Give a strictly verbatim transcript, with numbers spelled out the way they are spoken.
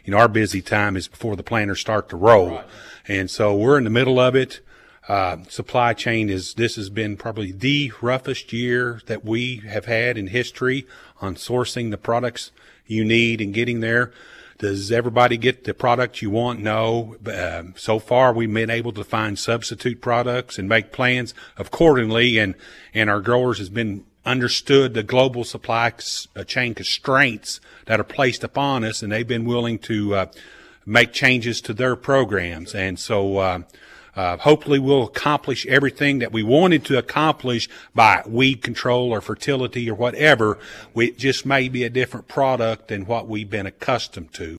you know, our busy time is before the planters start to roll. Right. And so we're in the middle of it. Uh, supply chain is, this has been probably the roughest year that we have had in history on sourcing the products you need and getting there. Does everybody get the product you want? No. Um, so far, we've been able to find substitute products and make plans accordingly, and, and our growers has been understood the global supply chain constraints that are placed upon us, and they've been willing to uh, make changes to their programs. And so uh, uh, hopefully we'll accomplish everything that we wanted to accomplish by weed control or fertility or whatever. We, it just may be a different product than what we've been accustomed to.